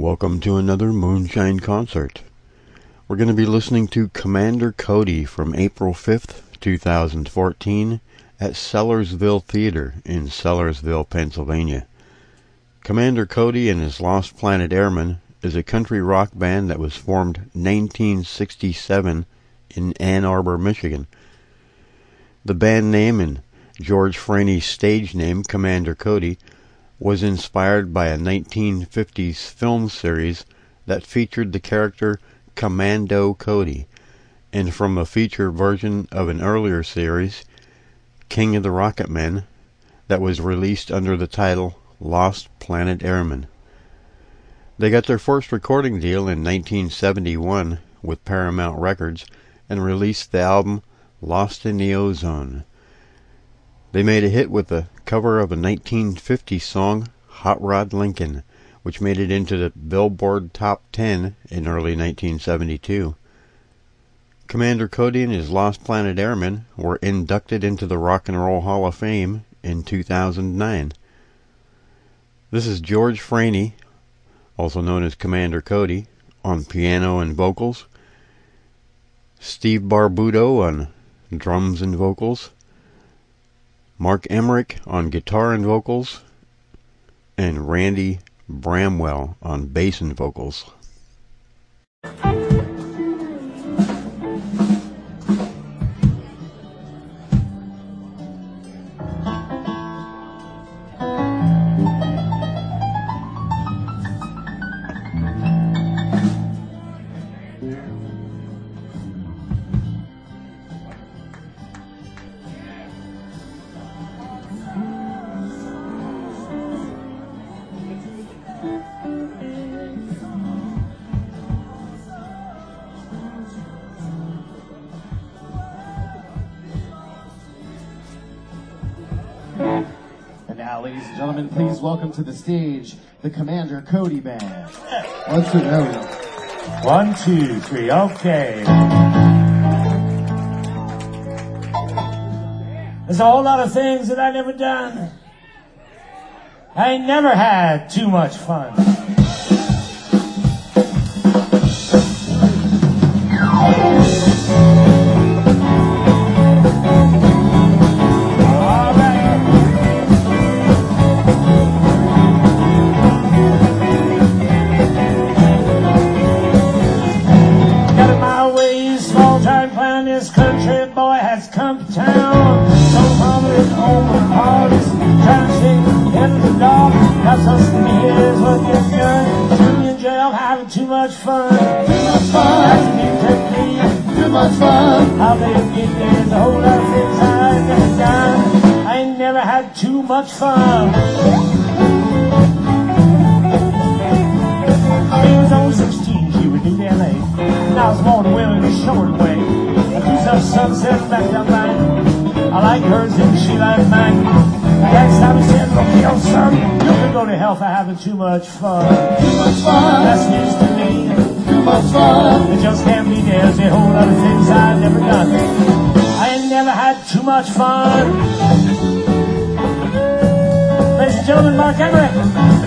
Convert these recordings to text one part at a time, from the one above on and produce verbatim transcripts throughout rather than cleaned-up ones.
Welcome to another Moonshine concert. We're going to be listening to Commander Cody from April fifth, two thousand fourteen at Sellersville Theater in Sellersville, Pennsylvania. Commander Cody and his Lost Planet Airmen is a country rock band that was formed nineteen sixty-seven in Ann Arbor, Michigan. The band name and George Franey's stage name, Commander Cody, was inspired by a nineteen fifties film series that featured the character Commando Cody, and from a feature version of an earlier series, King of the Rocket Men, that was released under the title Lost Planet Airmen. They got their first recording deal in nineteen seventy-one with Paramount Records and released the album Lost in the Ozone. They made a hit with the cover of a nineteen fifty song, Hot Rod Lincoln, which made it into the Billboard Top ten in early nineteen seventy-two. Commander Cody and his Lost Planet Airmen were inducted into the Rock and Roll Hall of Fame in two thousand nine. This is George Franey, also known as Commander Cody, on piano and vocals, Steve Barbuto on drums and vocals, Mark Emmerich on guitar and vocals, and Randy Bramwell on bass and vocals. Ladies and gentlemen, please welcome to the stage the Commander Cody Band. One, two, there we go. One, two, three, okay. There's a whole lot of things that I never done. I ain't never had too much fun. Come to town, so prominent over parties, trying to shake the head of the dog. That's us in here's what gets done. Two in jail, having too much fun. Too much fun. That's a new technique. Too much fun. How they get there's a whole lot of things I never done. I ain't never had too much fun. She was only sixteen, she was New L A. And I was born and willing to show her the way. Some sunset back down line. I like hers and she likes mine. Next time he said, look here, son, you can go to hell for having too much fun. Too much fun. That's news to me. Too much fun. It just can't be. There's a whole lot of things I've never done. I ain't never had too much fun. Ladies and gentlemen, Mark Emmerich.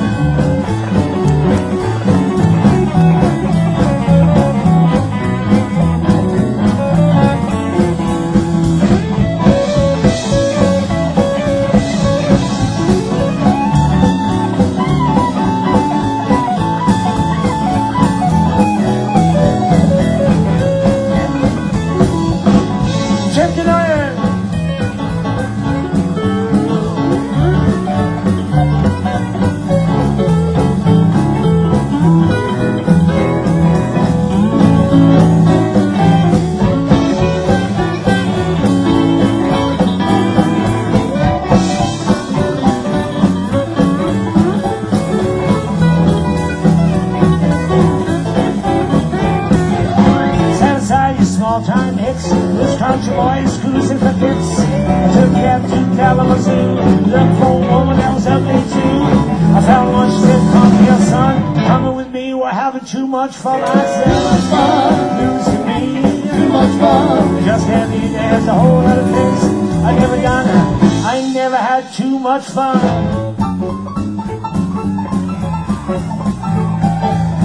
Country boys cruising for fits. I took cab to Kalamazoo. Looked for a woman that was ugly too. I found one, she said, come here, son. Coming with me, we're having too much fun. I said, too much fun. News to me. Too much fun. Just can't be. There's a whole lot of things I never done. I ain't never had too much fun.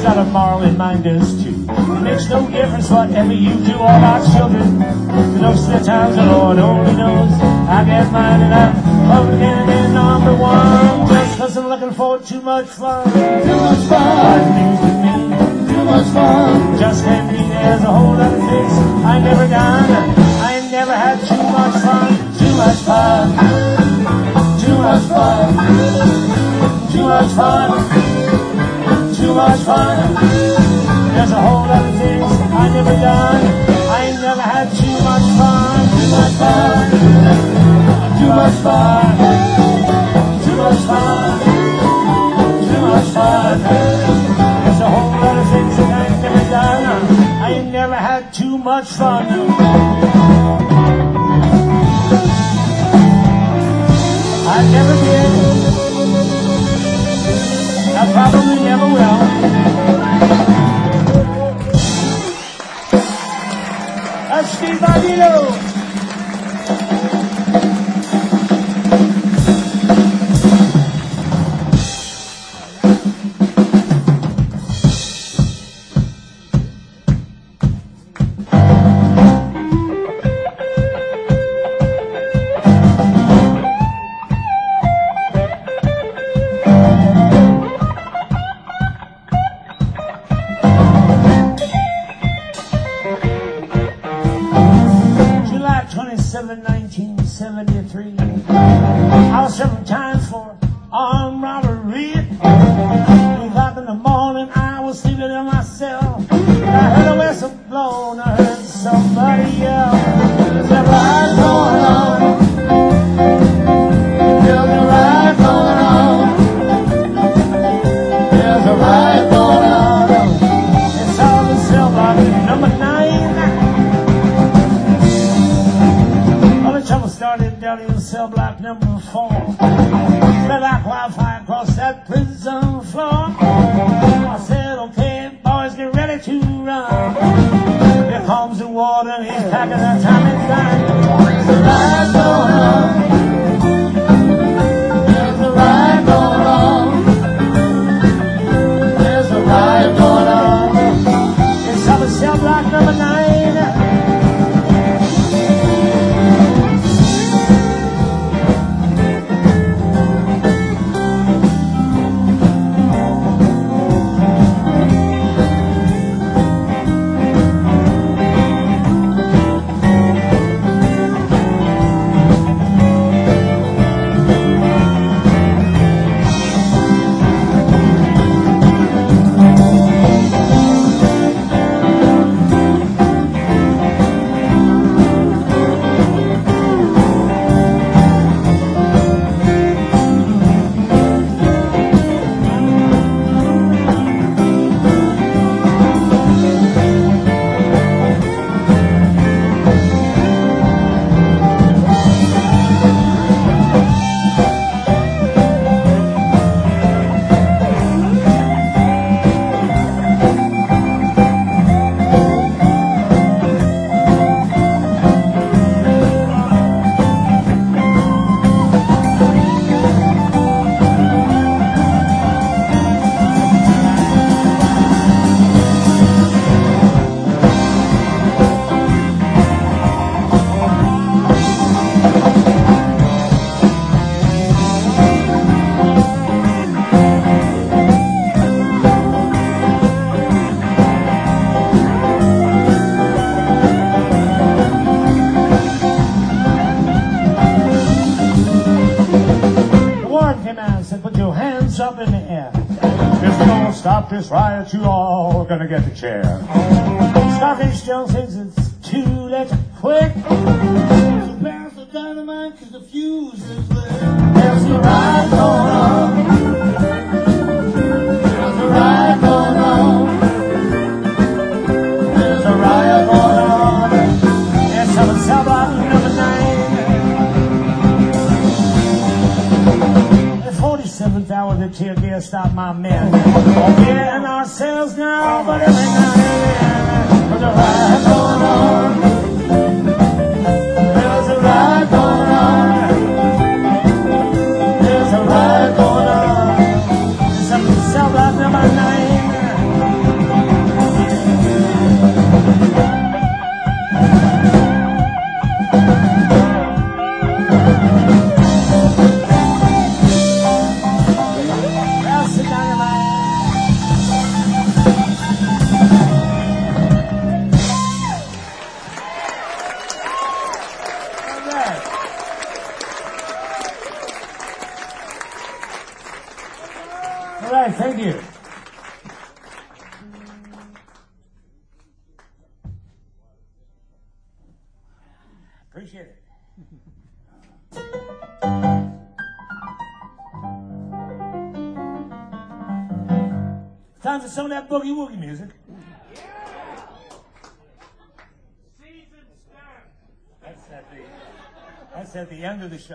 God's got a moral and mine does too. It makes no difference whatever you do, all our children. Those are the times the Lord only knows. I get mine and I'm hoping in number one. Just cause I'm looking for too much fun. Too much fun. Hard news to me. Too much fun. Just can't be, there's a whole lot of things I never done. I ain't never had too much fun. Too much fun. Too much fun. Too much fun. Too much fun. There's a whole lot of things I never done. I ain't never had too much fun. Too much fun. Too much fun. Too much fun. Too much fun. There's a whole lot of things that I ain't never done. I ain't never had too much fun. I never did. I probably never will. That's Steve Bandito. nineteen seventy-three. I was serving time for armed robbery. Three o'clock in the morning, I was sleeping in my cell. I heard a whistle blow and I heard somebody yell. There's a ride going on. There's a ride going on. There's a ride going on. It's all the cell block number nine. Trouble started down in cell block number four. Spread like wildfire across that prison floor. I said, okay, boys, get ready to run. Here comes the warden, he's packing that time and gun. There's a ride going on. There's a ride going on. There's a ride going on. It's up at cell block number nine. Up in the air. If we don't stop this riot, you all gonna get the chair. Starfish Jones thinks it's too late to quit. So pass the dynamite cause the fuse is lit. There's a riot going on. There's a riot going on. There's a riot going on. It's up at cell block number nine. Seventh hour, the tear gas stop my men. We're getting ourselves now, but every now and then there's a ride going on. There's a ride going on. There's a ride going on. It's up to cell block number nine. right, thank you. Appreciate it. Time for some of that boogie woogie music. That's at the that's at the end of the show.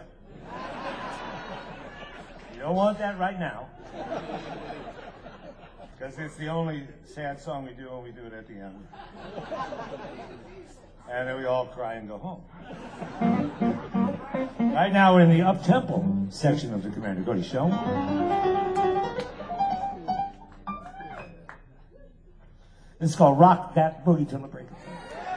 You don't want that right now. Because it's the only sad song we do, and we do it at the end. And then we all cry and go home. Right now we're in the up-tempo section of the Commander Cody Show. This is called Rock That Boogie Till the Break of Day.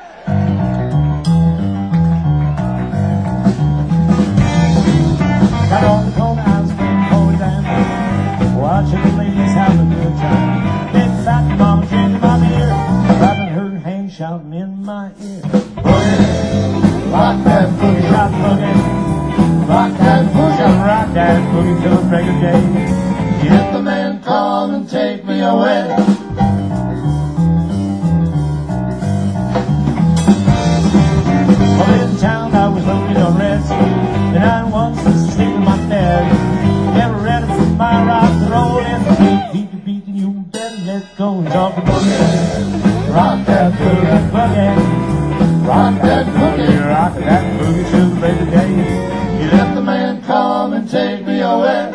Got on the corner, I was playing forward down, watching the ladies have a good time. Big fat mama drinking my beer, grabbing her hand, shouting in my ear. Boogie, rock that boogie, rock boogie, rock that boogie, rock that boogie till the break of day. If the man come and take me away. Well, in town I was looking to rest, and I once was asleep in my bed. Never ready for my rock and roll, and keep the beat, and you better let go and talk the boogie. Rock that boogie, boogie. Rock that boogie, rock that boogie till the break of day. You let the man come and take me away.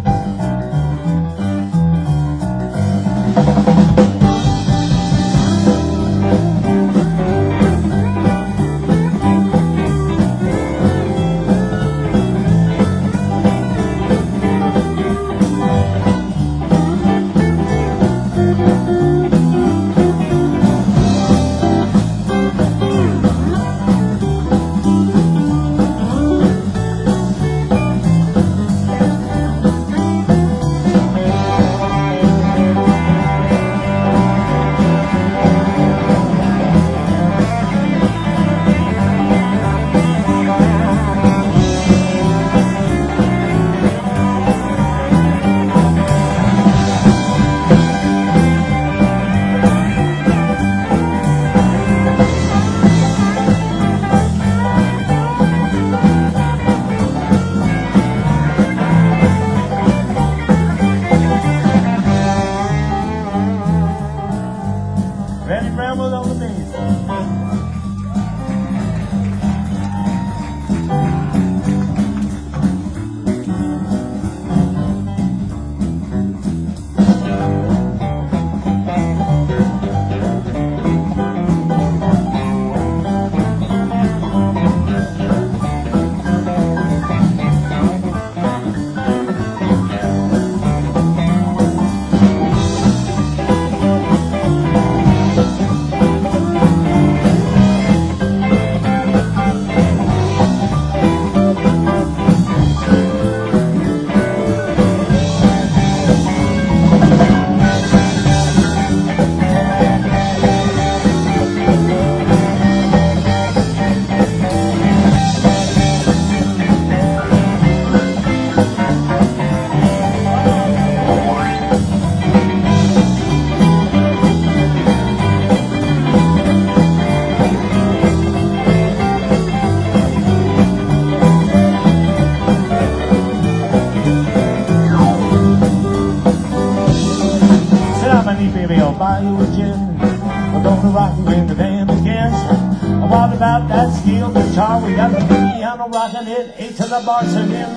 Buy you a gin, we're gonna rock you when the band begins. What about that steel guitar? We got the piano rocking it, eight to the bar singing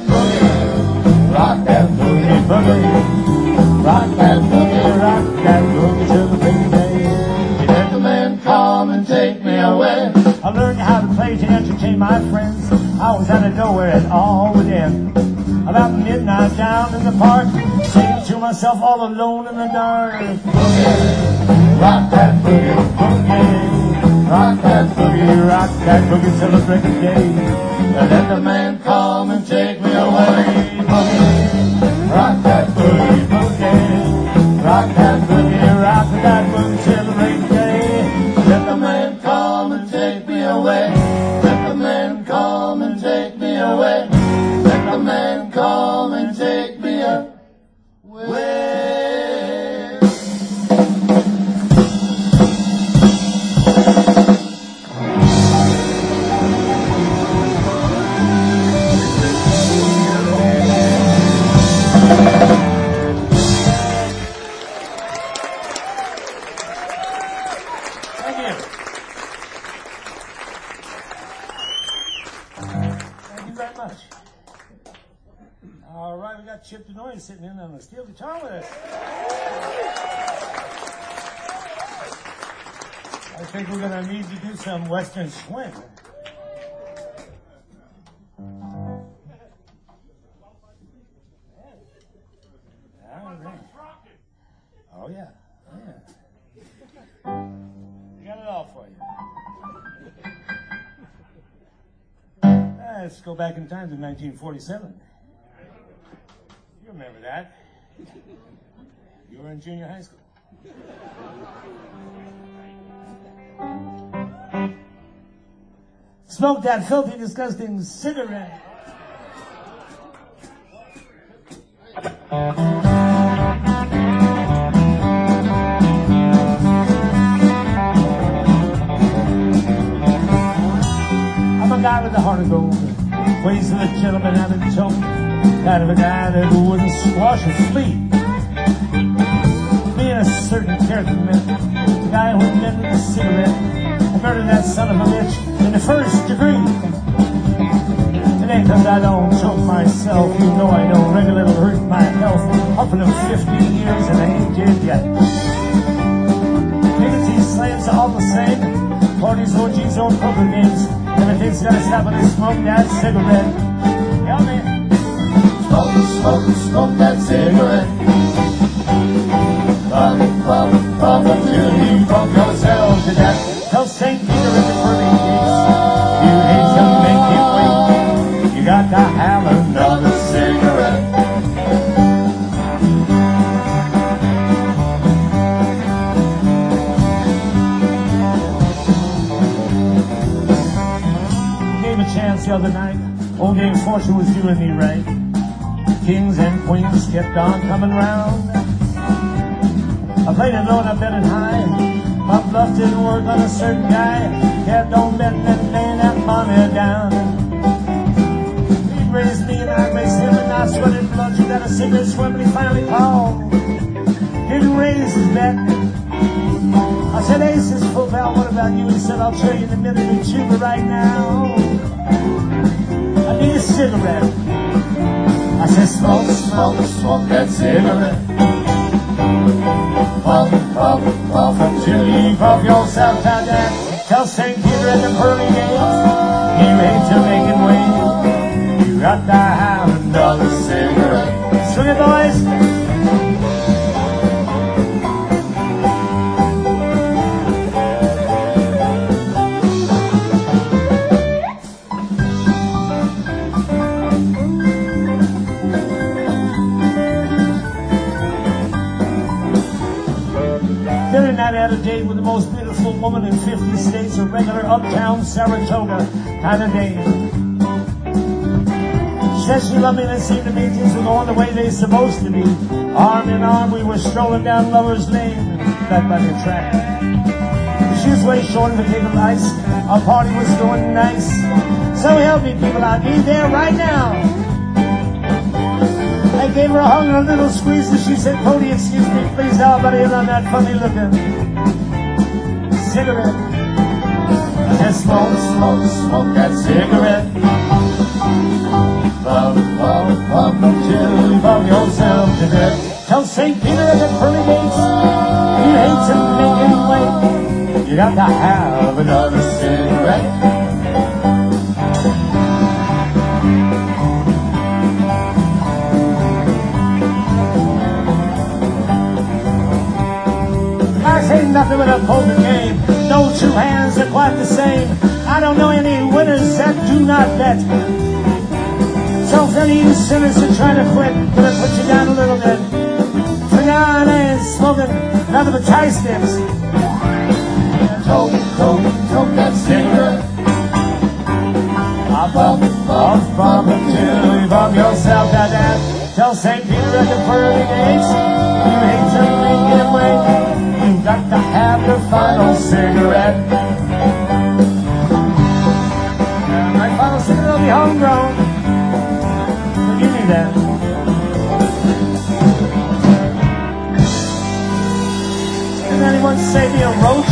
boogie. Rock that boogie, boogie. Rock that boogie, rock that boogie till the break of day. You let the man come and take me away. I learned how to play to entertain my friends. I was out of nowhere and all would end. About midnight down in the park, singing to myself all alone in the dark. Boogie, rock that boogie, boogie. Rock that boogie, rock that boogie till the break of day. Let the man come and take me away. Boogie, rock that boogie, boogie. Rock that boogie, rock that boogie till the break of day. Let the man come and take me away. Let the man come and take me away. Let the man come and take me away. All right, we got Chip Denoy sitting in on the steel guitar with us. I think we're going to need to do some Western swing. All right. Oh, yeah. Oh, yeah. We got it all for you. Let's go back in time to nineteen forty-seven. You remember that. You were in junior high school. Smoke that filthy, disgusting cigarette. I'm a guy with a heart of gold, ways of a gentleman out of tone, kind of a guy that wouldn't squash a flea. Being a certain character meant the guy who invented the cigarette and murdered that son of a bitch in the first degree. It ain't cause I don't choke myself, you know I don't regularly hurt my health. Up in them fifty years and I ain't dead yet. Nicotine slaves are all the same. Parties, orgies, or poker games. Everything's gotta stop when they smoke that cigarette. Help me. Smoke, smoke, smoke that cigarette. Puff, puff, puff until you puff yourself to death. Tell Saint Peter at the pearly gates, you hate to make him wait. You got to have another cigarette. Gave a chance the other night. Old Dame Fortune was doing me right. Kings and queens kept on coming round. I played it low and I bet it high. My bluff didn't work on a certain guy. Kept on betting and laying that money down. He'd raised me and I raised him, and I sweated blood. You got a cigarette swim, and he finally called. Didn't raise his bet. I said, Ace is full val, what about you? He said, I'll show you in a minute or two, but right now I need a cigarette. I said, smoke, smoke, smoke that cigarette. Puff, puff, puff until you puff yourself to death. Tell Saint Peter at the pearly gates, you hate to make it wait. You got to have another cigarette. Swing it, boys. I had a date with the most beautiful woman in fifty states, a regular uptown Saratoga kind of date. She said she loved me and it seemed to me things were going the way they're supposed to be. Arm in arm we were strolling down Lover's Lane, back by the track. She was way short of a table of ice. Our party was going nice. So help me people, I'll be there right now. I gave her a hug and a little squeeze and she said, Cody, excuse me, please, how about you on that funny looking cigarette? I said, smoke, smoke, smoke that cigarette. Puff, puff, puff until you puff yourself to death. Tell Saint Peter at the pearly gates, you hate to make him wait. You got to have another cigarette. Ain't nothing but a poker game. No two hands are quite the same. I don't know any winners that do not bet. So if any of you sinners are trying to quit, gonna put you down a little bit. For now I ain't smoking nothing but tie sticks. Toke, toke, toke that cigarette. Pop up, puff, puff until you bump yourself to death. Tell Saint Peter at the pearly gates, you hate to make him wait. You got to have your final cigarette. And my final cigarette will be homegrown. So give me that. Can anyone save me a roach?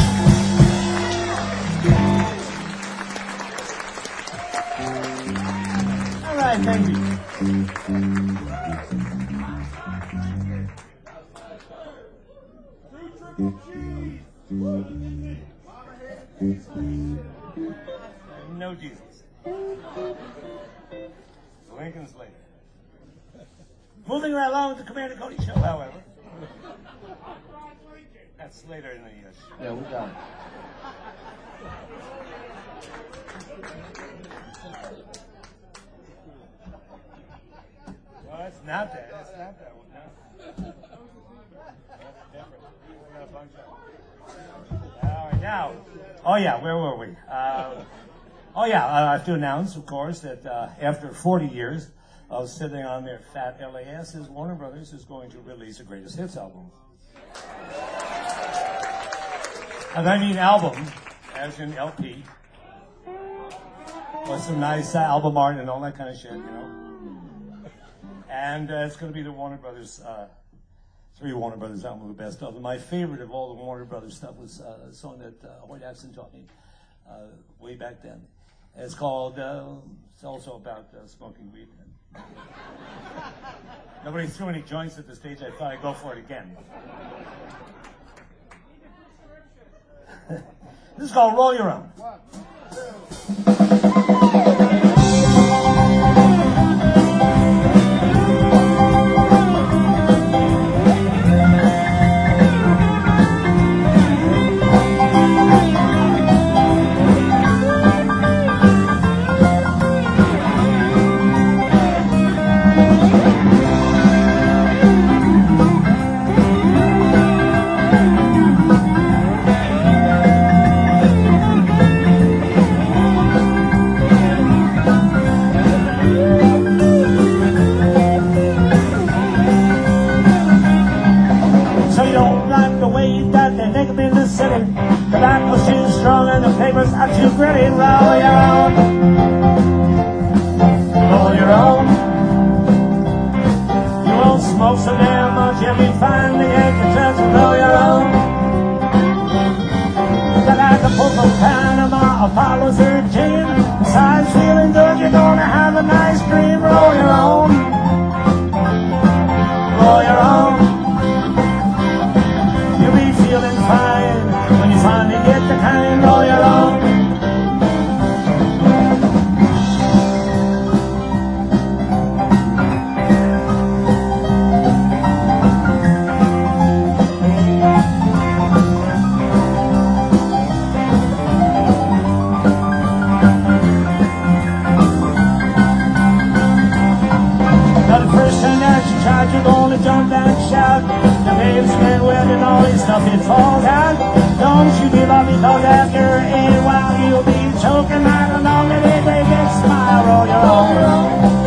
All right, thank you. No Jesus. Lincoln's later. Moving right along with the Commander Cody show, however. That's later in the uh, show. Yeah, we got it. Well, it's not that. It's not that one. No. That's different. We got a bunch of. All right, now. Oh yeah, where were we? Uh, oh yeah, I have to announce, of course, that uh, after forty years of sitting on their fat L A S's, Warner Brothers is going to release a greatest hits album. And I mean album, as in L P. With some nice uh, album art and all that kind of shit, you know. And uh, it's going to be the Warner Brothers, uh, three Warner Brothers album, the best of them. My favorite of all the Warner Brothers stuff was uh, a song that uh, Hoyt Axton taught me uh, way back then. It's called, uh, it's also about uh, smoking weed. Nobody threw any joints at the stage. I thought I'd go for it again. This is called Roll Your Own. One, Tobacco's too strong and the papers are too gritty. Roll your own. Roll your own. You won't smoke so damn much, you'll be fine to get the chance to roll your own. Got Acapulco, Panama, Apollo thirteen. Besides feeling good, you're gonna have a nice dream. Roll your own. Roll your own. You'll be feeling fine when you finally get the kind. Roll your own. Now the first time that you tried, you're gonna jump and shout. The baby's been wet and all this stuff, it falls out. Don't you give up, because after a while you'll be choking like a long and big big smile. Roll your own.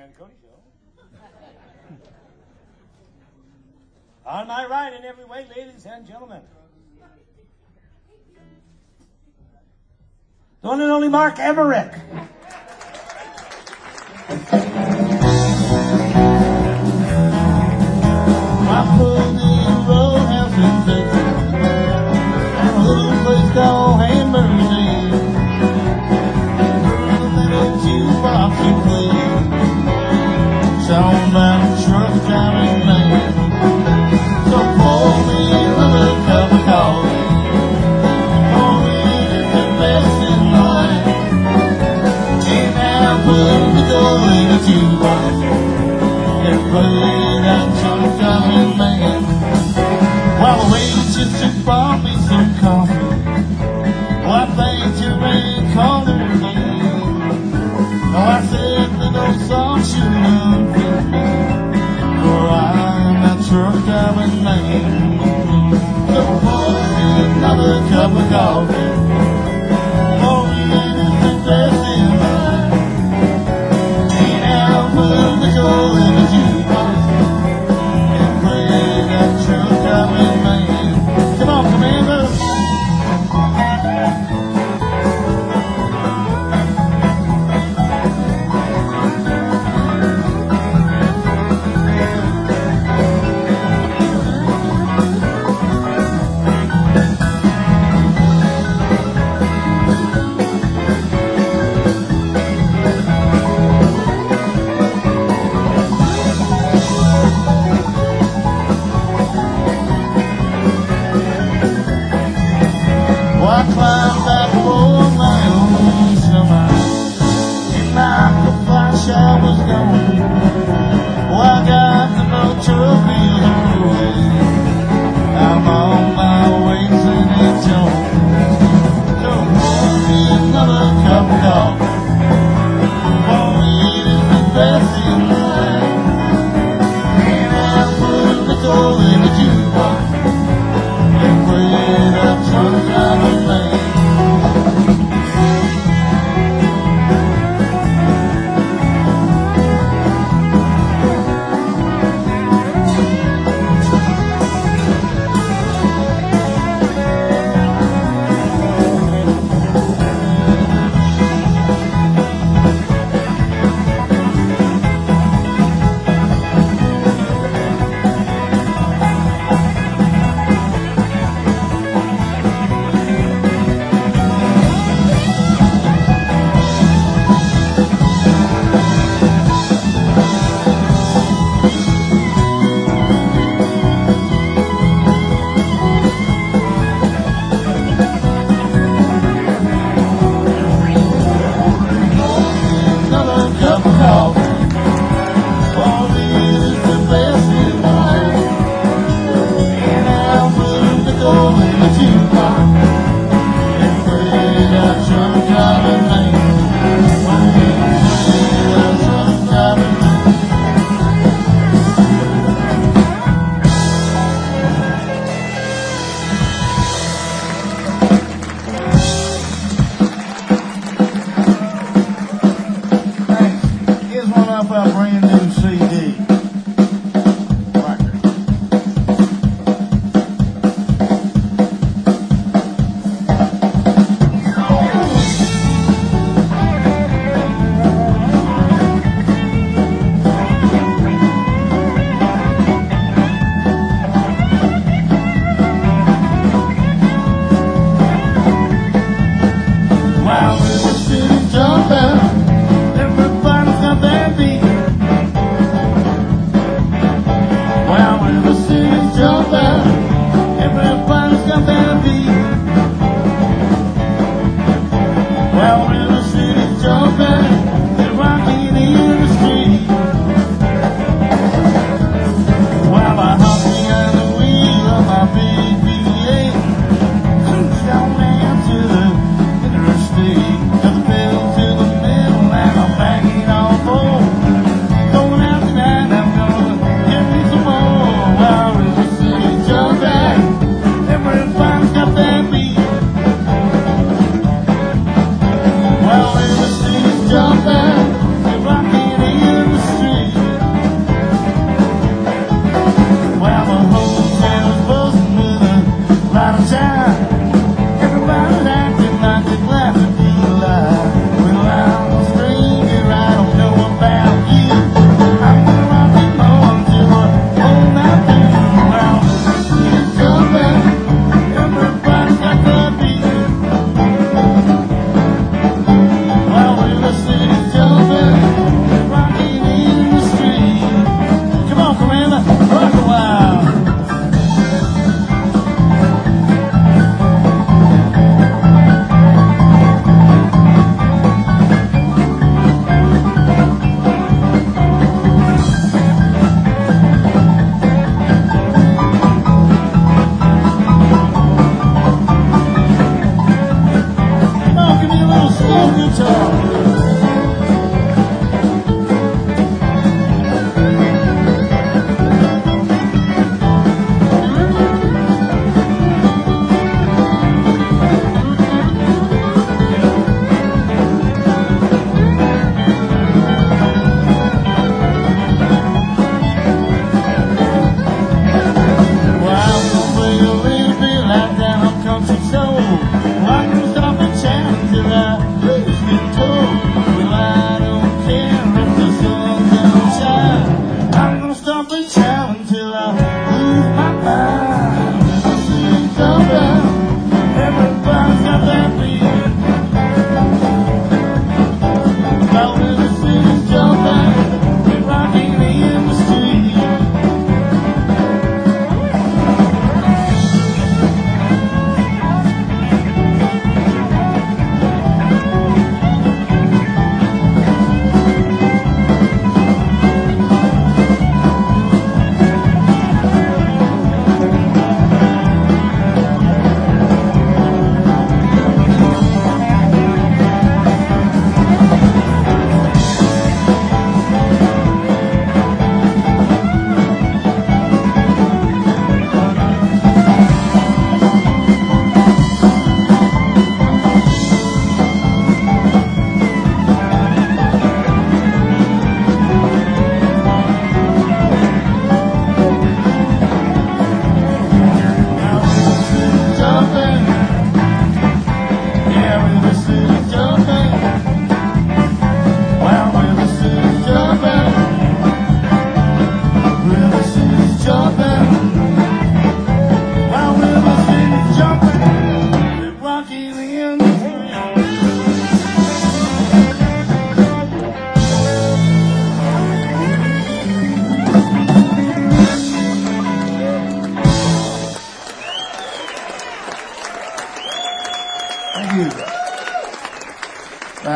Commander Cody Show. On my right in every way, ladies and gentlemen, the one and only Mark Emmerich. I pulled in roadhouse in Texas, and a little place called Hamburger's Inn. Heard a little jukebox to play, song about a truck driving man. So pour me another cup of coffee, pour me the best in life. And now put the door in the jukebox and play that truck driving man. While the waitress just brought me some coffee, well, I think you ain't called her name. No, I said that no song should unfit me, for I'm that truck driving man. So pour me another cup of coffee, pour me the best in life. And I'll put the nickel in the jukebox and play that truck driving man. Come on, Commander. Well, I climbed back for my own summer, and like the flash I was gone. Well, I got the no truck wheels away. I'm on my way to San Antonio. So pour me another cup of coffee, pour me the best in life. And I put a nickel in the jukebox and play that truck driving man.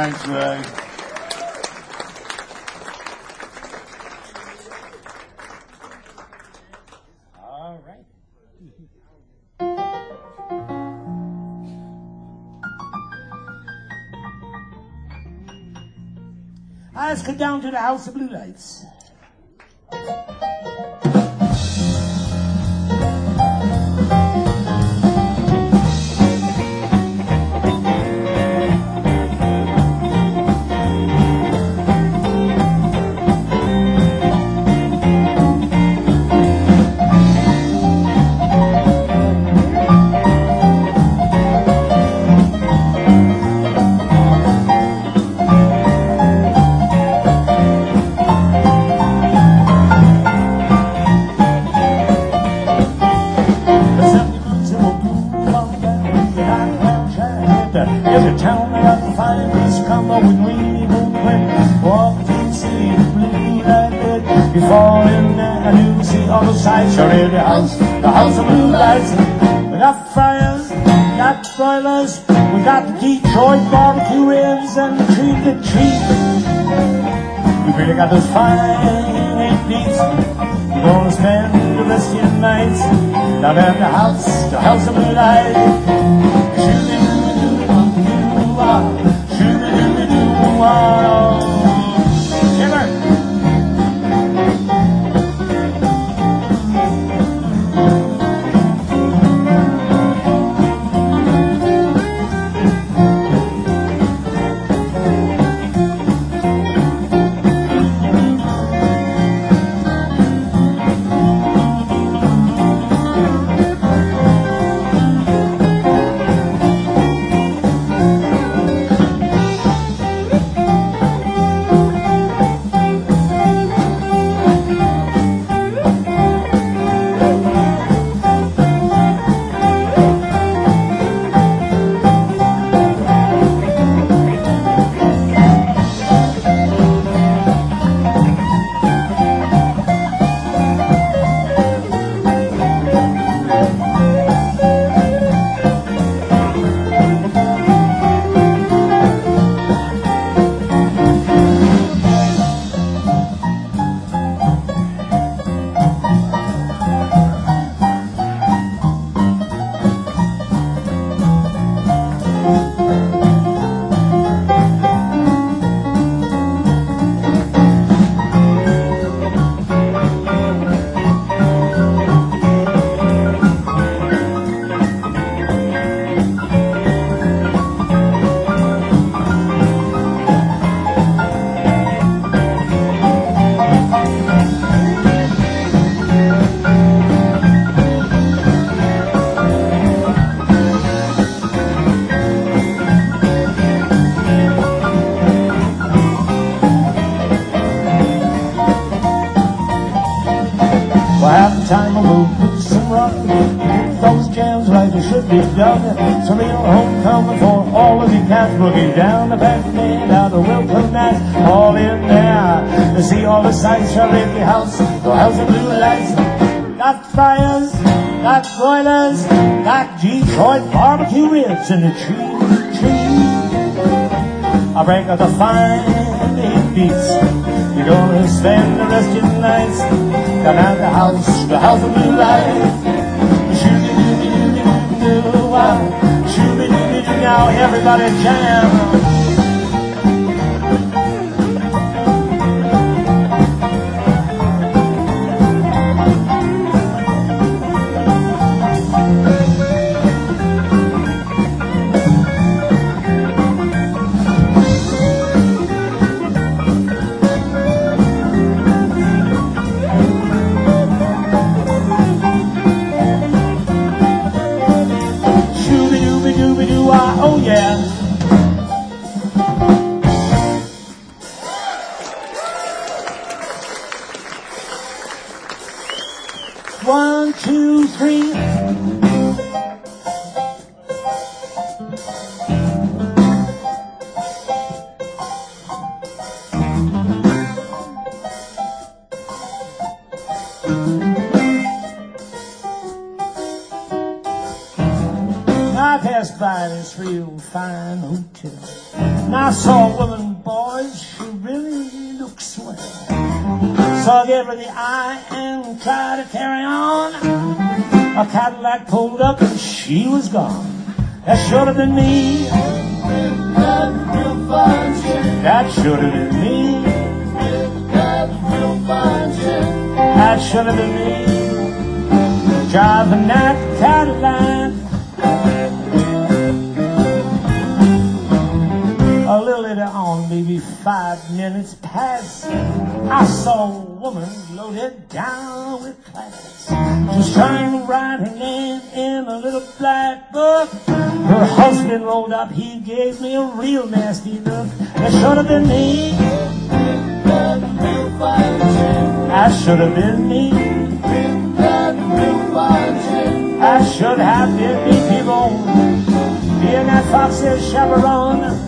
Thanks, Ray. All right. Let's get down to the House of Blue Lights. Every town they got to find this come up with me when walk to see the blue light lit before in there I do see all the sights are in the house, the house of blue lights. We got fires, we got boilers, we got the Detroit barbecue ribs and the treat the treat. We really got those fine eight beats. We're gonna spend the rest of your nights down at the house, the house of blue light. Time we'll put some rock, hit those jams like they should be done. Some real homecoming for all of you cats looking down the back end out of Wilton Mass. All in there to see all the sights of the house, the house of blue lights. Got fires, got boilers, got Detroit barbecue ribs in the tree, tree. I break out the fine eight beats. You're gonna spend the rest of your nights down at the house, the house of blue lights. Shoo-be-doo-be-doo-be-doo-wah, shoo-be-doo-be-doo, now everybody jam. Oh yeah. One, two, three. passed by this real fine hotel. And I saw a woman, boys, she really looked swell. So I gave her the eye and tried to carry on. A Cadillac pulled up and she was gone. That should have been me. That should have been me. That should have been me. Driving that Cadillac. A little later on, maybe five minutes past, I saw a woman loaded down with class. She was trying to write her name in a little black book. Her husband rolled up, he gave me a real nasty look. That should have been me. That should have been me. That should have been me, people. Being that fox's chaperone.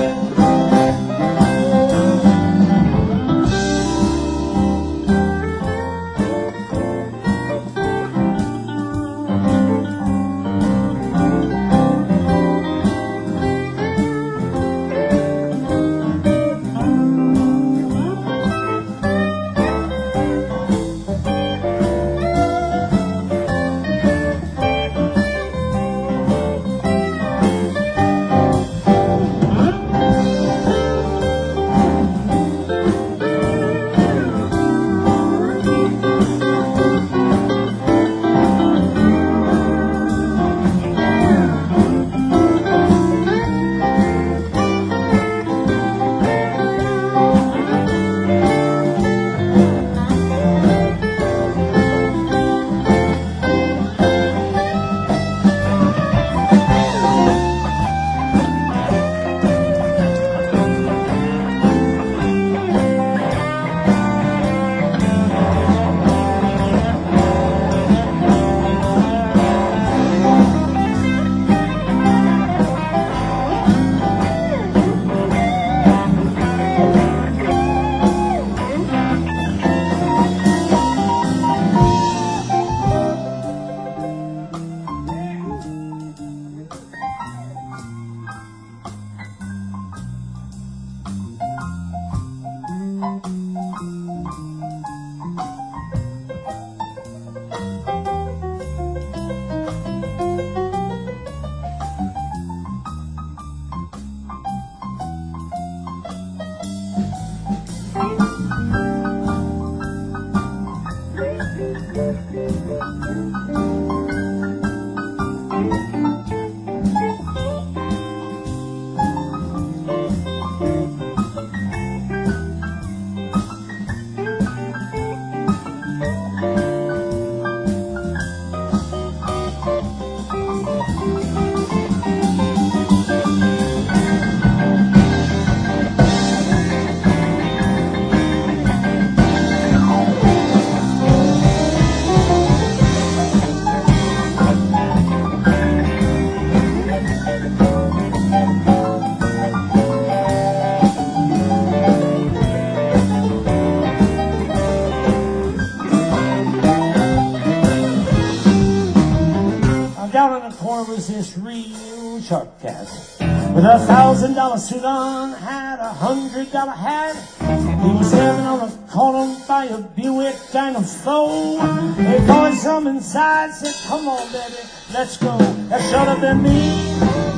This real sharp cat with a thousand dollar suit on, had a hundred dollar hat. He was standing on a corner by a Buick Dynamo. They poured some inside, said, "Come on, baby, let's go." That should have been me.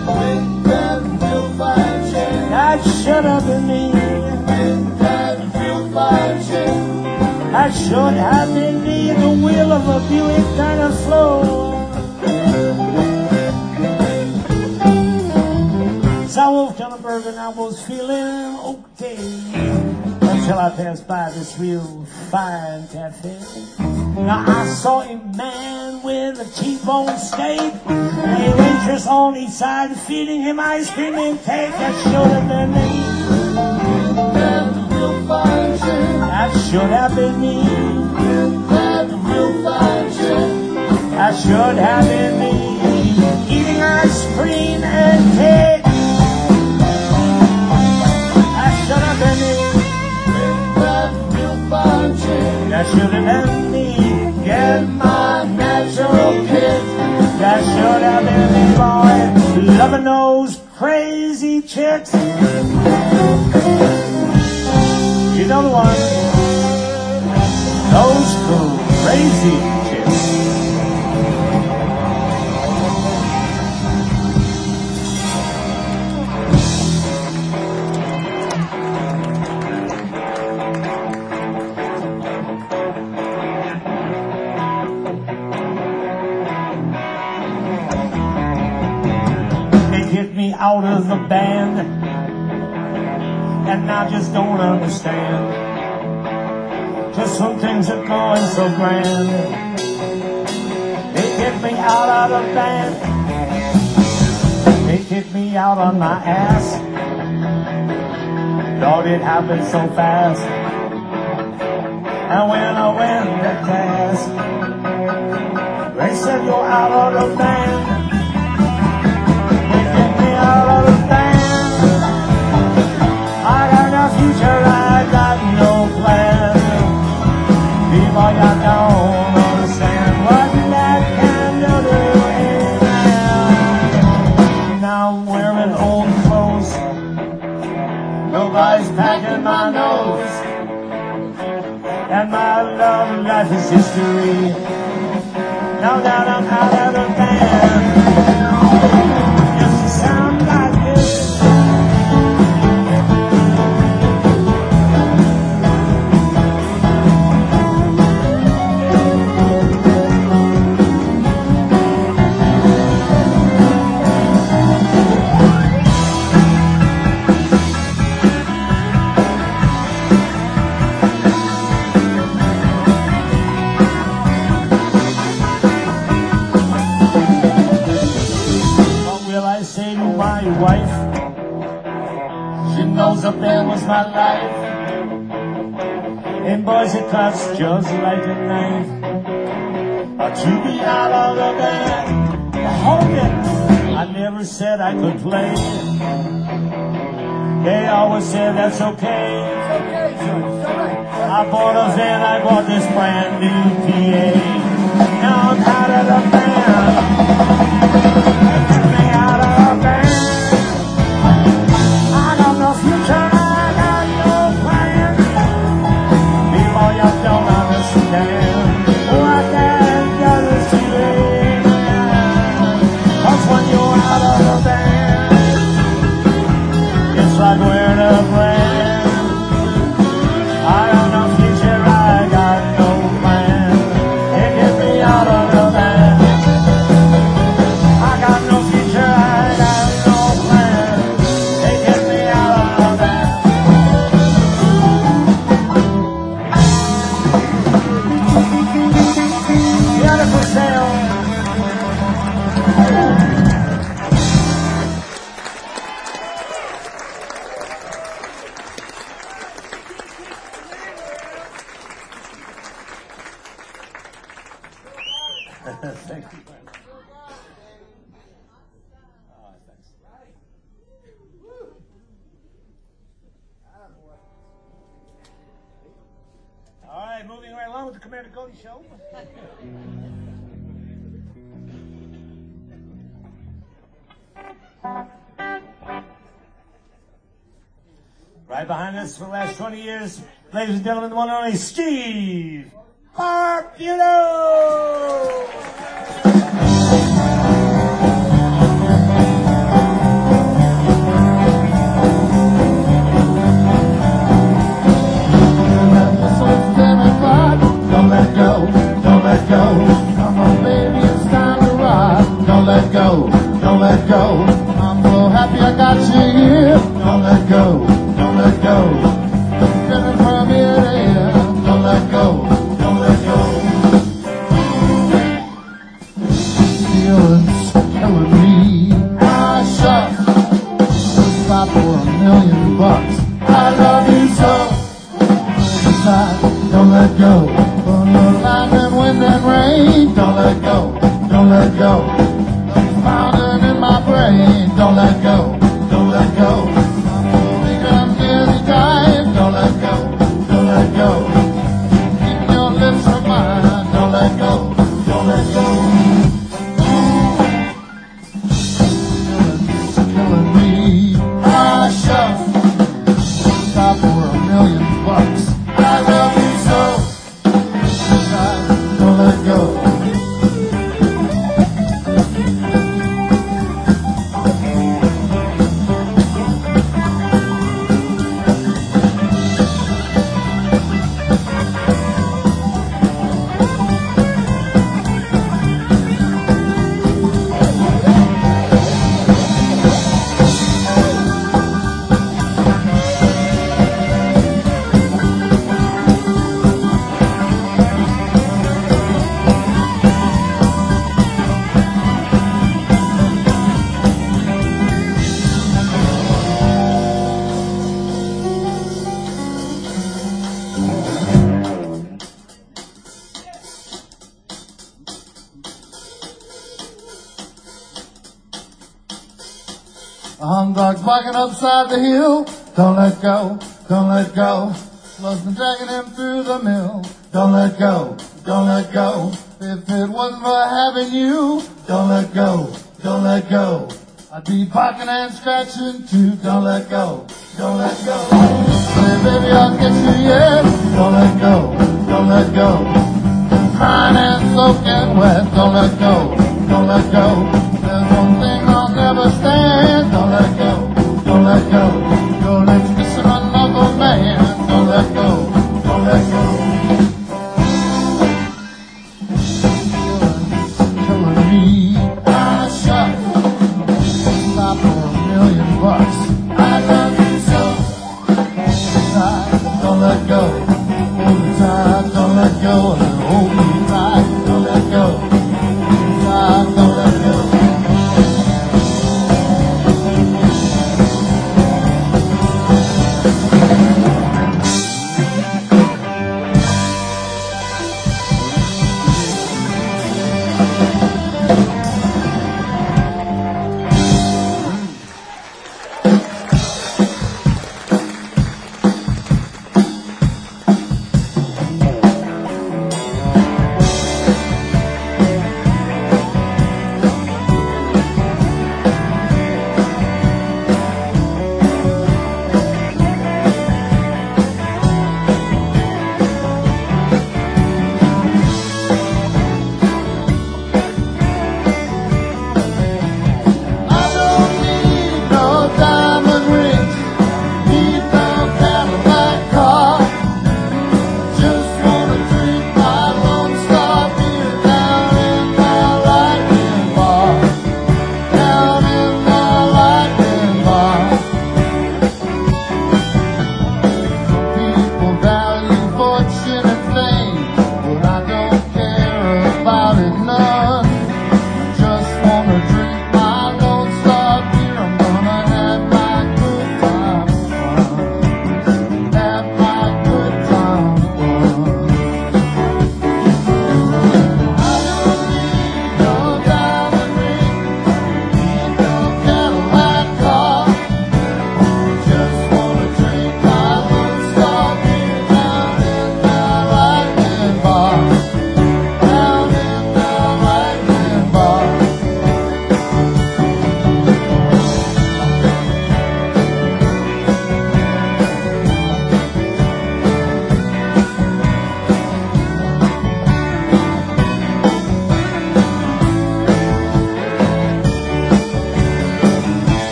That should have been me. That should have been me at the wheel of a Buick Dynamo. I walked on a burger and I was feeling okay until I passed by this real fine cafe. Now I saw a man with a T-bone steak, a waitress on each side feeding him ice cream and cake. That should have been me. That should have been me. That should have been me. Eating ice cream and cake. That should have been me, get my natural kick. That should have been me, boy. those crazy chicks. You know the one. Those crazy chicks. They kicked me out of the band, and I just don't understand. Just when things are going so grand, they kicked me out of the band. They kicked me out on my ass. Lord, it happened so fast. And when I went to class, they said you're out of the band. They kicked me out of the band. I got no future, I got no plan. People, you don't understand what that can do. Now I'm wearing old clothes. Nobody's packing my nose. And my love life is history. Now that I'm out of the band, just to sound like this. My wife, she knows the band was my life. And boys, it cuts just like a knife. Uh, to be out of the band, hold it. I never said I could play. They always said that's okay. I bought a van, I bought this brand new P A. Now I'm out of the band. Get me out of the band. Like wearing a brand. I got no future, I got no plan. They get me out of the band. I got no future, I got no plan. They get me out of the band. Got it for sale. Thank you. Oh, thanks. All right, moving right along with the Commander Cody Show. Right behind us for the last twenty years, ladies and gentlemen, the one and only Steve Arbulo. Don't let go, don't let go. Come on, baby, it's time to ride. Don't let go, don't let go. I'm so happy I got you here. Don't let go, don't let go. Living from ear to ear. Don't let go, don't let go. Feelings killing me. Ah, shucks. Just stop for a million bucks. I love you so. Don't let go. Lightning, wind, and rain. Don't let go. Don't let go. It's pounding in my brain. Don't let go. Don't let go. I'm nearly dying. Don't let go. Don't let go. Keep your lips from mine. Don't let go. Don't let go. A hound dog's barking upside the hill. Don't let go, don't let go. Love's been dragging him through the mill. Don't let go, don't let go. If it wasn't for having you, don't let go, don't let go. I'd be barking and scratching too. Don't let go, don't let go. Hey baby, I'll get you yet. Don't let go, don't let go. Crying and soaking wet. Don't let go, don't let go. There's one thing I'll never stand. Don't let go, don't let go. Your lips kissing another man. Don't let go, don't let go. Killing me. I shot. Stop for a million bucks. I love you so. Don't let go. Hold me tight. Don't let go. Hold me tight. Don't let go. Tight. Don't let go.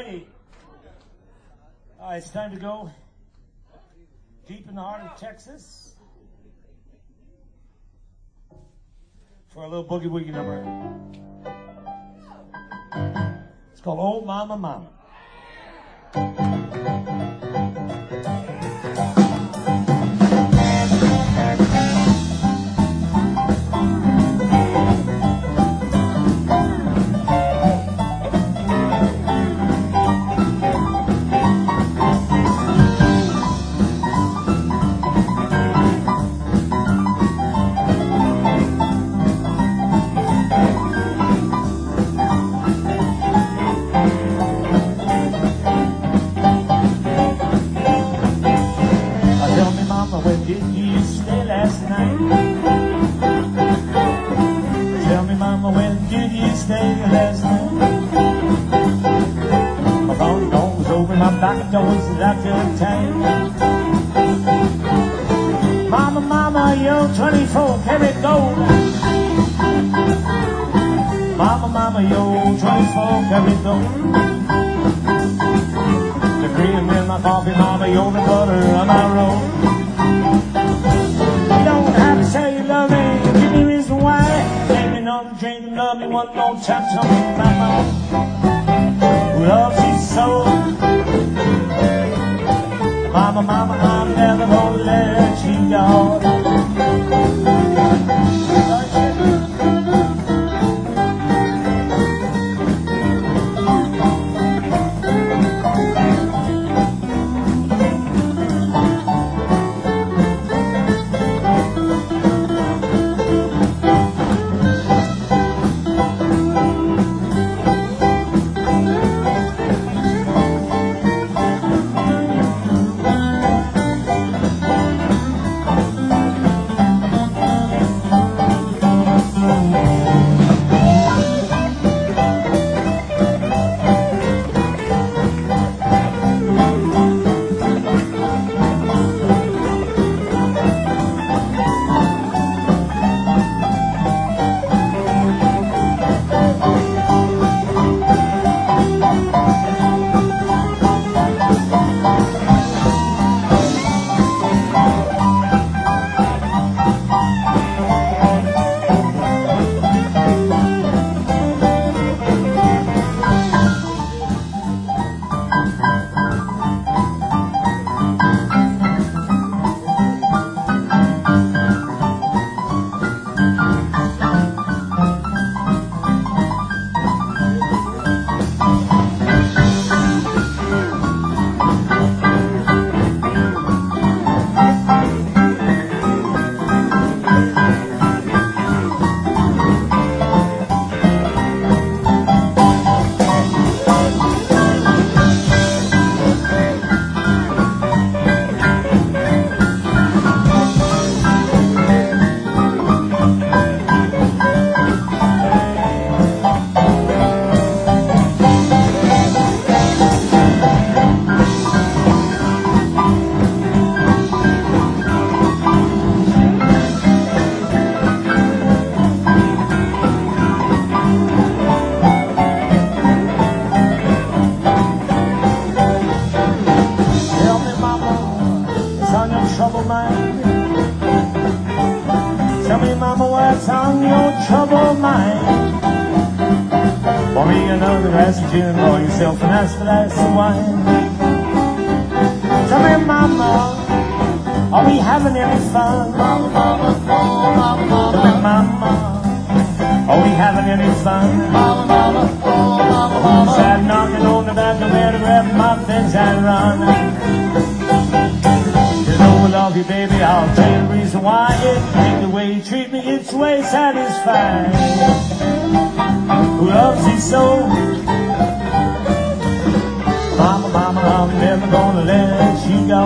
righty. All right, it's time to go deep in the heart of Texas for a little boogie woogie number. It's called Old Mama Mama. Mama, mama, you're twenty-four karat gold. Mama, mama, you're twenty-four karat gold. The cream in my coffee, mama, you're the butter on my road. You don't have to say you love me, give me reason why. Take me another drink and love me one more time. Tell me, mama, who loves you so. Mama, mama, I'm never gonna let you go. Pour yourself a nice glass of wine. Tell me, mama, are we having any fun? Mama, mama, oh, mama, mama. Tell me, mama, are we having any fun? Mama, mama, oh, mama, mama. Sat knocking on the back of bed, grab my things and run. You know I love you, baby, I'll tell you the reason why. It ain't the way you treat me, it's the way satisfying. Who loves you so? Mama, mama, I'm never gonna let you go.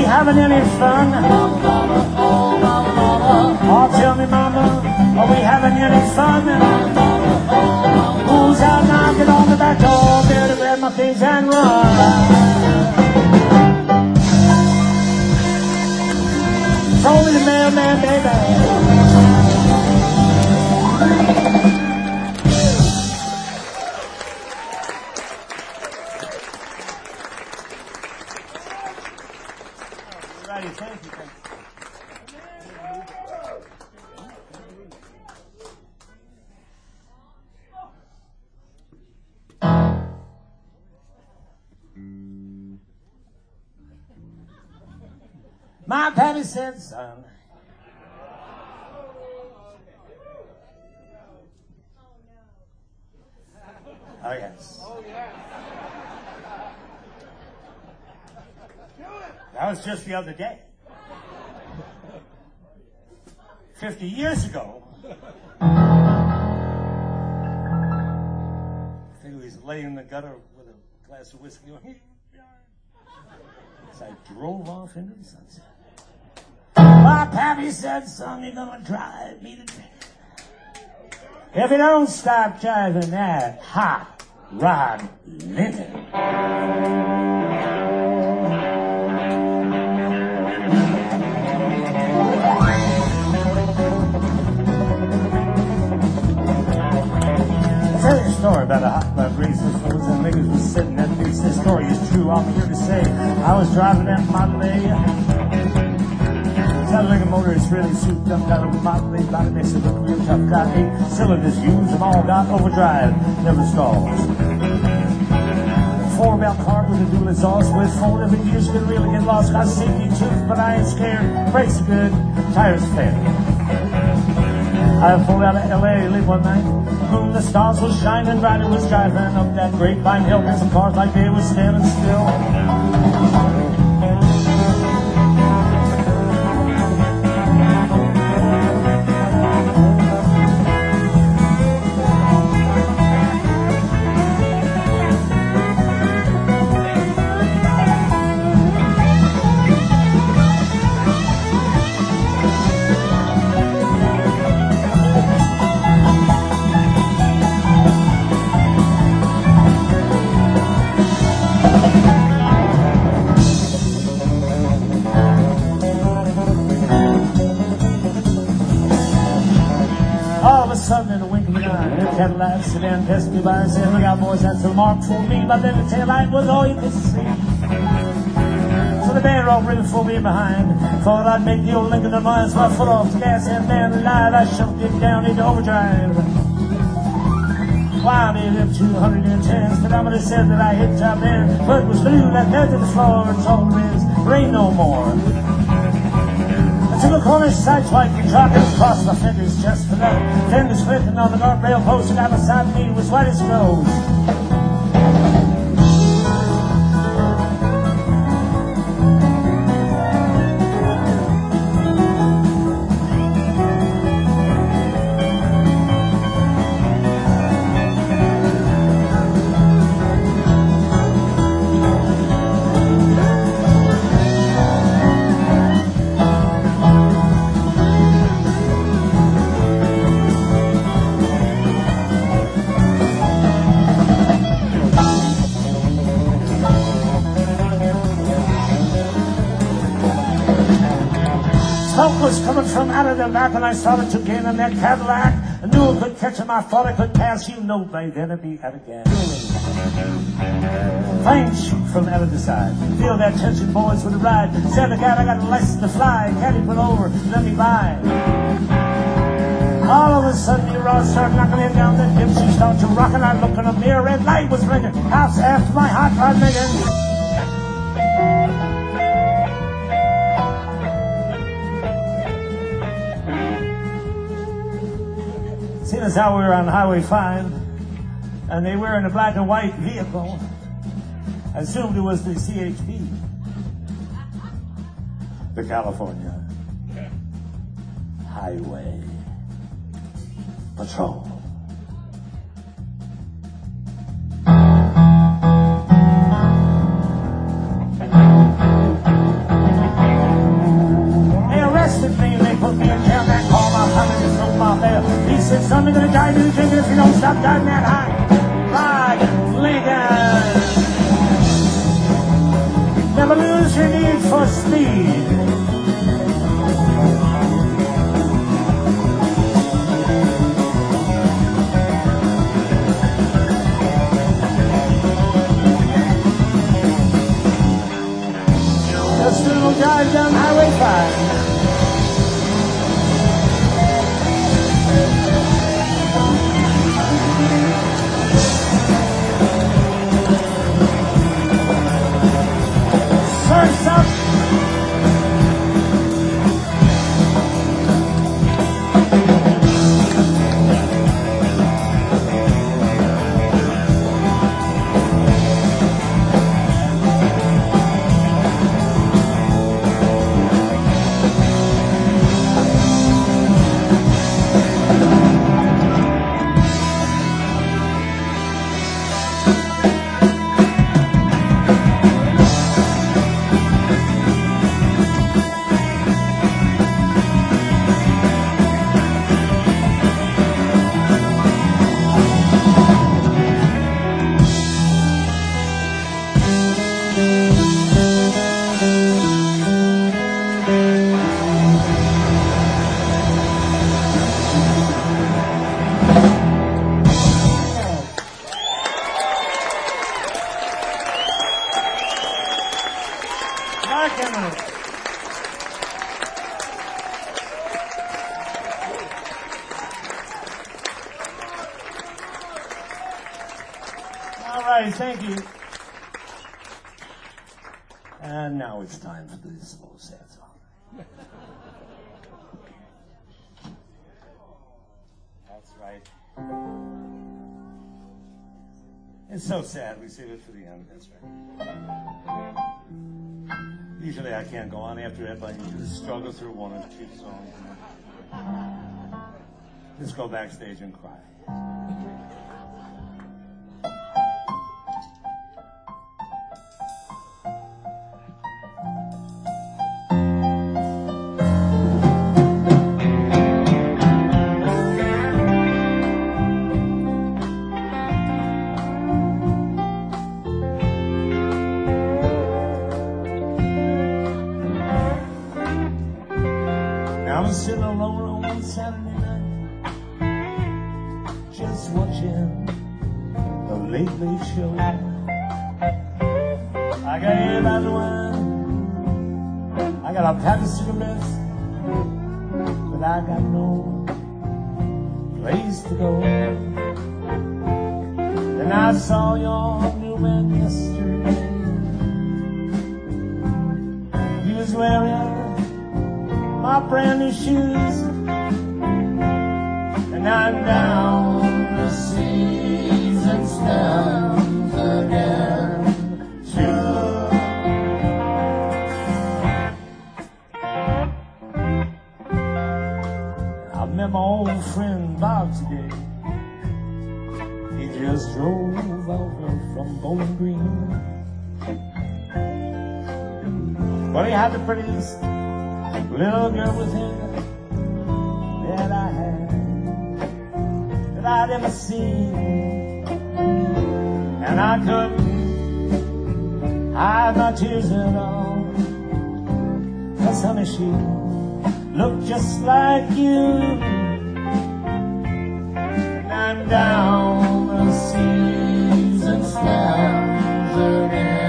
having any fun? Oh, tell me, mama, are we having any fun? Who's out knocking on the back door? Better grab my things and run. Throw me the mailman, baby. Thank you, thank you. My pappy said, son, oh yes. That was just the other day. Fifty years ago, I think he was laying in the gutter with a glass of whiskey on him. As I drove off into the sunset. My pappy said, son, you're gonna drive me to drink. If you don't stop driving that hot rod Lincoln. I'll tell you a story about a hot rod race. This was and niggas was sitting at least. This story is true, I'm here to say. I was driving that Model A. Cadillac motor is really souped up, got a Model A body makes it look real tough. Got eight cylinders used and all got overdrive, never stalls. Four belt car with a dual exhaust with four different gears, you can really get lost. Got safety too, but I ain't scared. Brakes are good, tires fair. I pulled out of L A late one night. Moon, the stars was shining bright. It was driving up that grapevine hill. There's some cars like they was standing still. Cadillac sedan passed me by and said, look out boys, that's a mark for me. But then the taillight was all you could see. So the band rolled really full me behind. Thought I'd make the old Lincoln of mine, so I foot off the gas and man alive, I shoved it down into overdrive. Why me them two hundred ten speedometer said that I hit top end, but it was blue that head to the floor, and told me it's rain no more. To the corner, sideswipe and dropping across my fingers just for that. Fenders clicking on the guardrail post, and down beside me was white as snow. Was coming from out of the back, and I started to gain in that Cadillac. I knew I could catch him, I thought I could pass. You know by then I'd be out of gas. Fine shoot from out of the side. Feel that tension, boys, with the ride. Said the guy, I got a license to fly. Caddy put over, let me by. All of a sudden, your rod started knocking in down the dip. She started to rock, and I looked in the mirror. Red light was blinking. House after my hot rod nigga. Seeing as how we were on Highway five, and they were in a black and white vehicle, I assumed it was the C H P, the California Highway Patrol. son, they're gonna die to the drinking if you don't stop driving that high. Ride, Lincoln. Never lose your need for speed. Just a little drive down Highway five. Surf's up. All right, thank you. And now it's time for the slow sad song. That's right. It's so sad we save it for the end. That's right. Usually I can't go on after that, but I need to struggle through one or two songs. Just go backstage and cry. I was sitting alone on one Saturday night, just watching the Late Late Show. I got everybody wine, I got a pack of cigarettes, but I got no place to go. Then I saw your new man yesterday. He was wearing my brand new shoes, and I'm down the seas and stems again too. I met my old friend Bob today. He just drove over from Bowling Green, but he had the prettiest little girl with him that I had, that I'd ever seen, and I couldn't hide my tears at all, 'cause honey, she looked just like you. And I'm down the seas and stems again.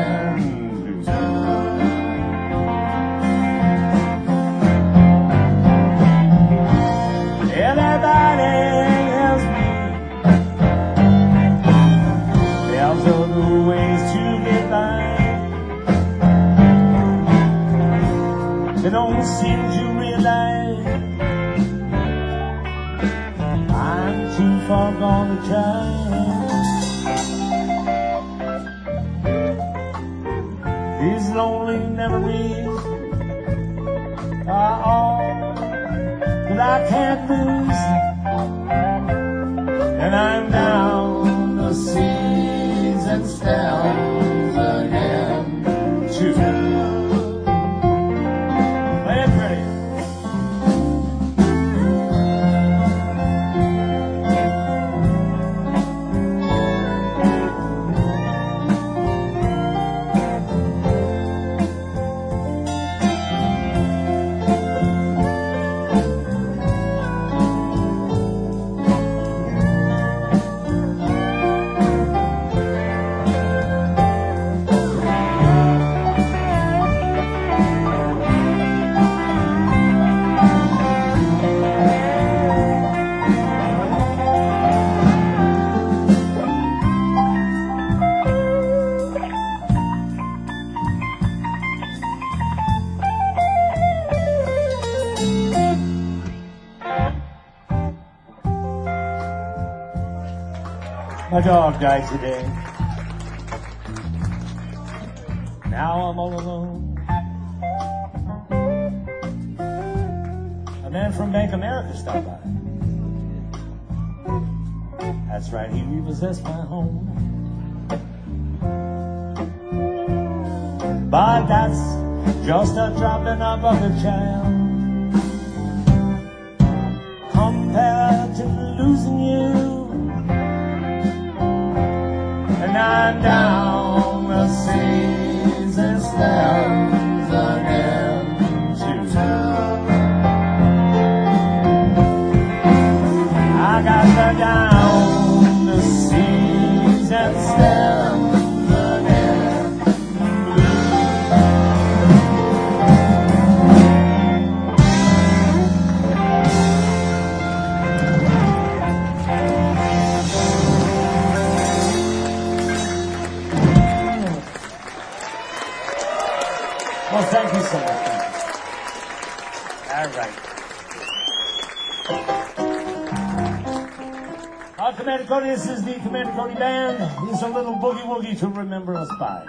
They don't seem to realize I'm too far gone to try. These lonely memories are all that I can't lose, and I'm down the seas and stems again too. My dog died today. Now I'm all alone. A man from Bank America stopped by. That's right, he repossessed my home. But that's just a drop in a bucket, child, compared to losing you. And I'm down the seas and stands again to I got the down the seas and stands again blue. Well, thank you so much. All right. Our Commander Cody, this is the Commander Cody Band. Here's a little boogie woogie to remember us by.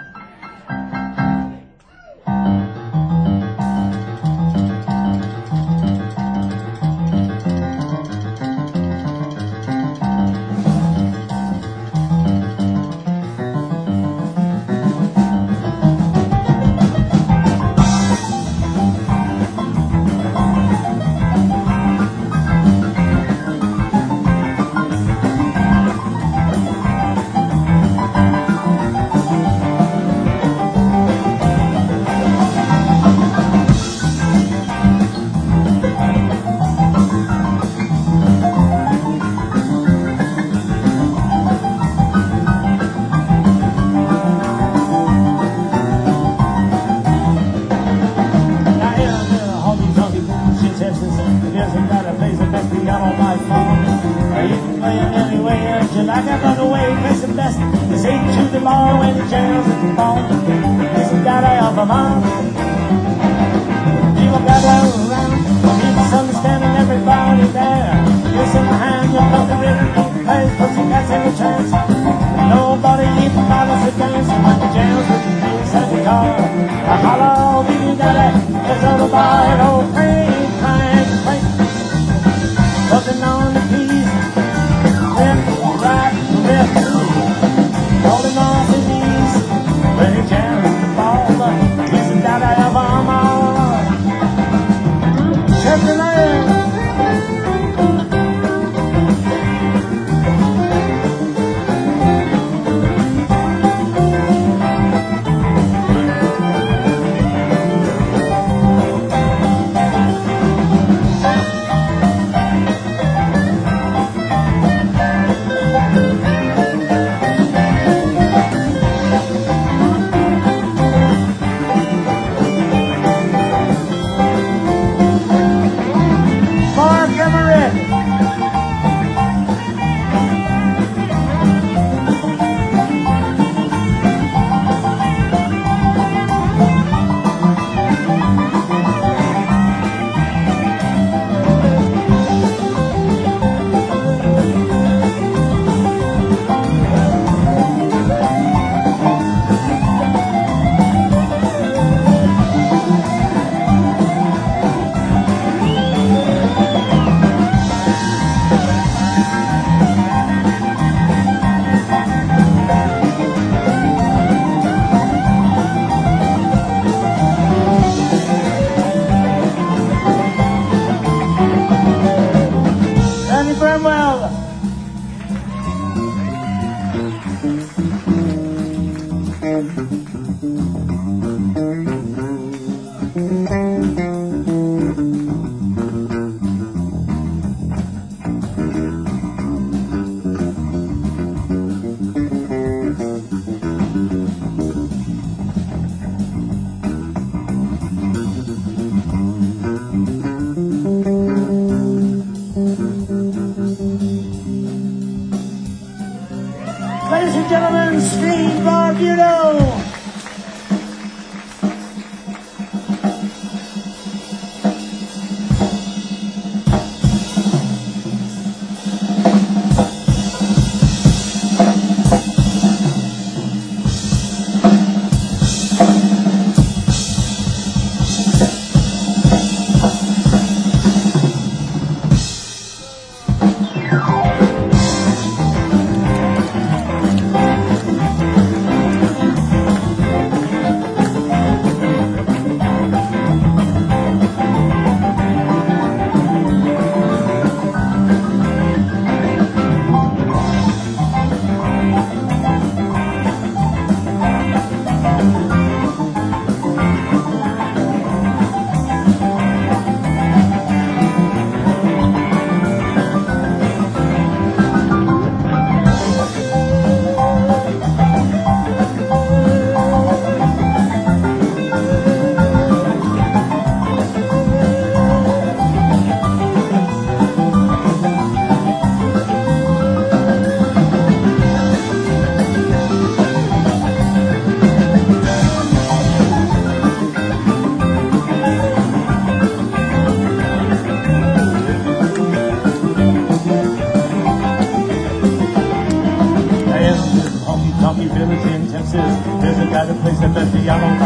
Holding on to these, when he jams the ball, he's a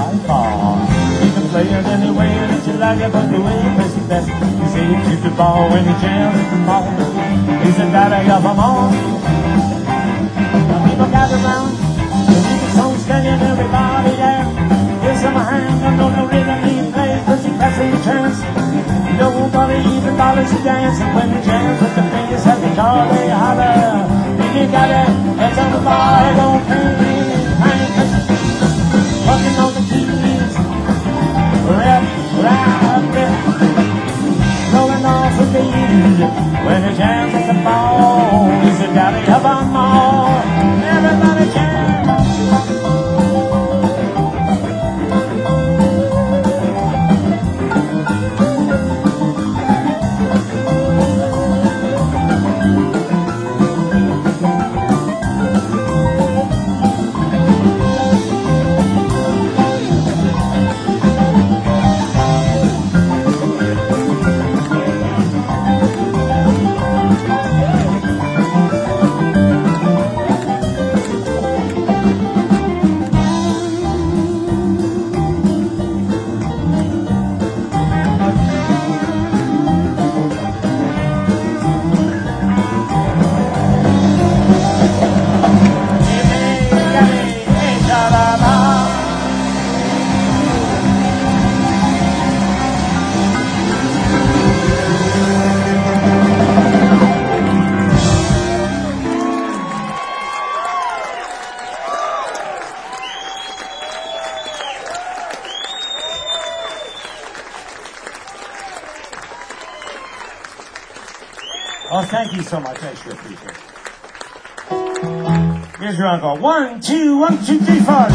by far. You can play it any way that you like it, but the way you best is best. You say you shoot the ball when you jam at the mall. He's the daddy of them all. Now people gather round, the music song's singing, everybody there. Here's some hand, I know no rhythm he plays, but he passes the chance. Nobody even bothers to dance, and when the jams with the fingers at the car, they holler. If you got it, let's have a bar, don't pay. Walking on the keys, rap, rap, rolling off the beat. When the jams at the ball, he's the daddy of them all. Everybody jam. Oh, thank you so much. I sure appreciate it. Here's your uncle. One, two, one, two, three, four.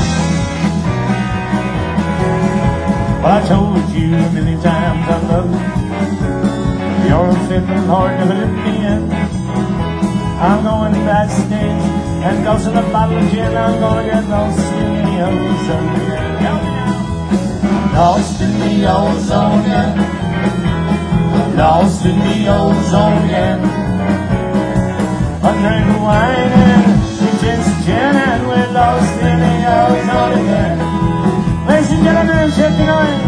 Well, I told you many times I love you. You're fiddling hard to let me in. I'm going backstage and dosing a bottle of gin. I'm gonna get lost in the ozone again. Lost in the ozone again. Lost in the ozone again. I drink wine and we just gin and we're lost in the ozone again. Ladies and gentlemen, shake the noise.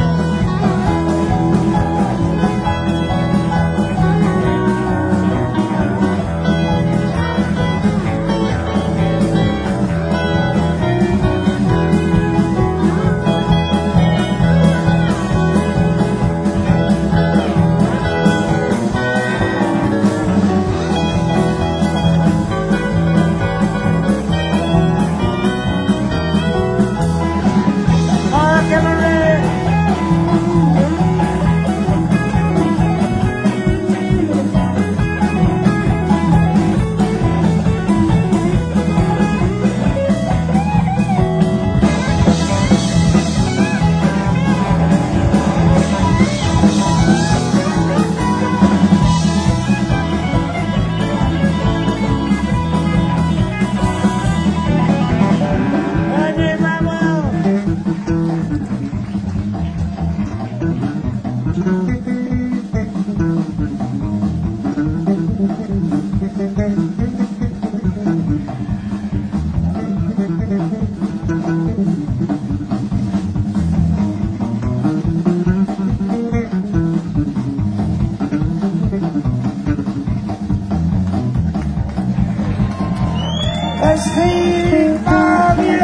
Let's think of you.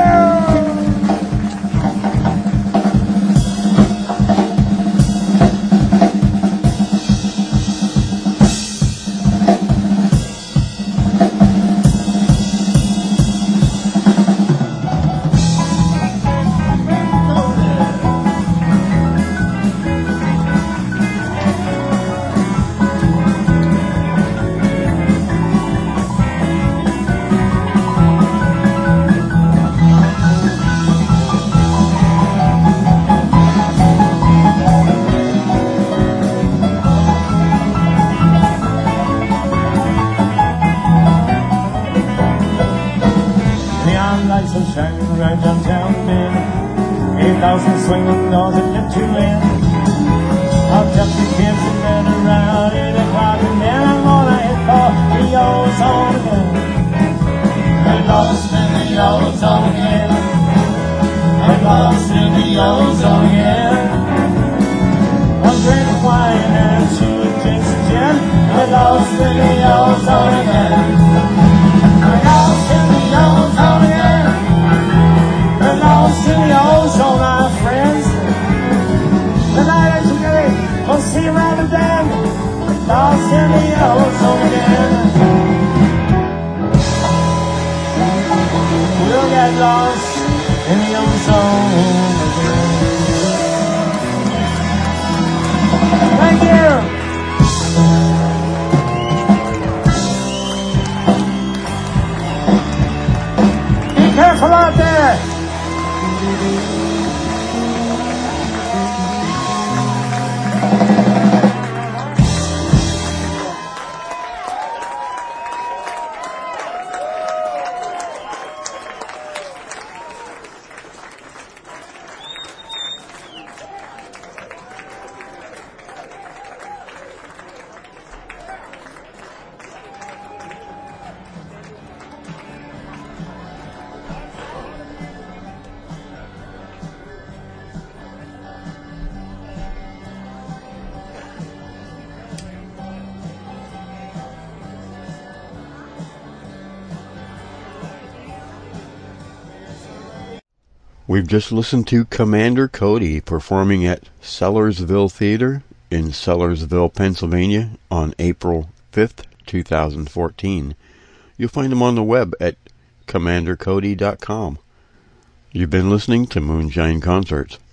Lights are shining right downtown Bend. Eight thousand swinging doors that get you in. I'll jump the kids and then around eight o'clock, and then I'm gonna hit for the ozone again. We're lost in the ozone again. and lost in the ozone again. One drink of wine and two drinks of gin, and lost in the ozone again. And lost in the ozone again. And lost in the ozone, our friends. The night is great, we'll see you around again. Lost in the ozone again. We'll get lost in the ozone again. Thank you. Be careful out there. We've just listened to Commander Cody performing at Sellersville Theater in Sellersville, Pennsylvania on April fifth, two thousand fourteen. You'll find him on the web at commander cody dot com. You've been listening to Moonshine Concerts.